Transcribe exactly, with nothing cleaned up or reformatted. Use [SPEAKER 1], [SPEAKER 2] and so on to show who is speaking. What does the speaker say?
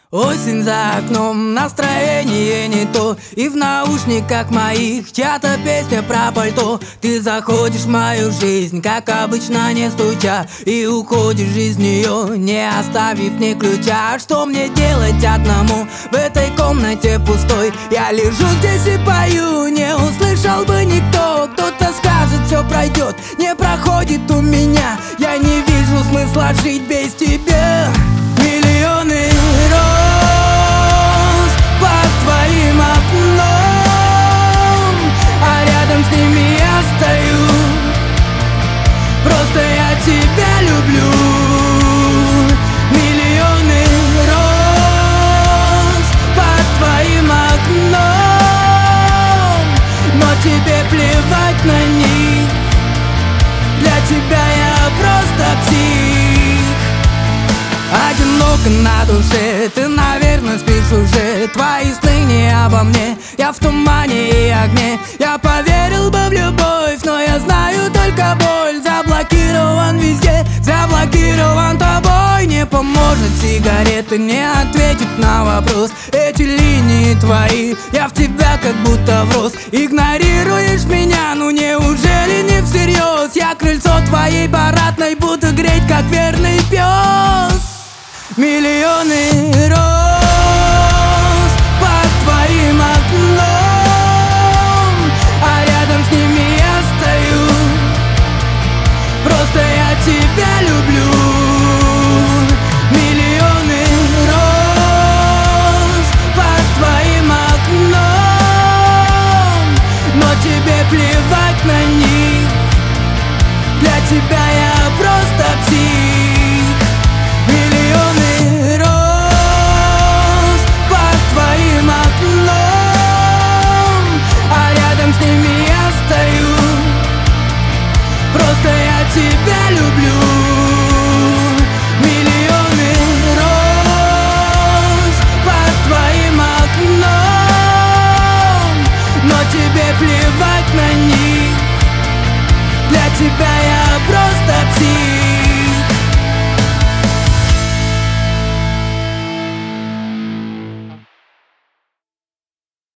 [SPEAKER 1] Осень за окном, настроение не то. И в наушниках моих чья-то песня про пальто. Ты заходишь в мою жизнь, как обычно не стуча, и уходишь из нее, не оставив ни ключа. Что мне делать одному в этой комнате пустой? Я лежу здесь и пою, не услышал бы никто. Кто-то скажет, все пройдет, не проходит у меня. Я не вижу смысла жить без тебя. Миллионы роз под твоим окном, а рядом с ними я стою. Просто я тебя люблю. Миллионы роз под твоим окном, но тебе плевать на них. Для тебя я просто псих. Одиноко на душе, ты, наверное, спишь уже. Твои сны не обо мне, я в тумане и огне. Я поверил бы в любовь, но я знаю только боль. Заблокирован везде, заблокирован тобой. Не поможет сигарета, не ответит на вопрос. Эти линии твои, я в тебя как будто врос. Игнорируешь меня, ну неужели не всерьез? Я крыльцо твоей парадной буду греть, как верный пес. Миллионы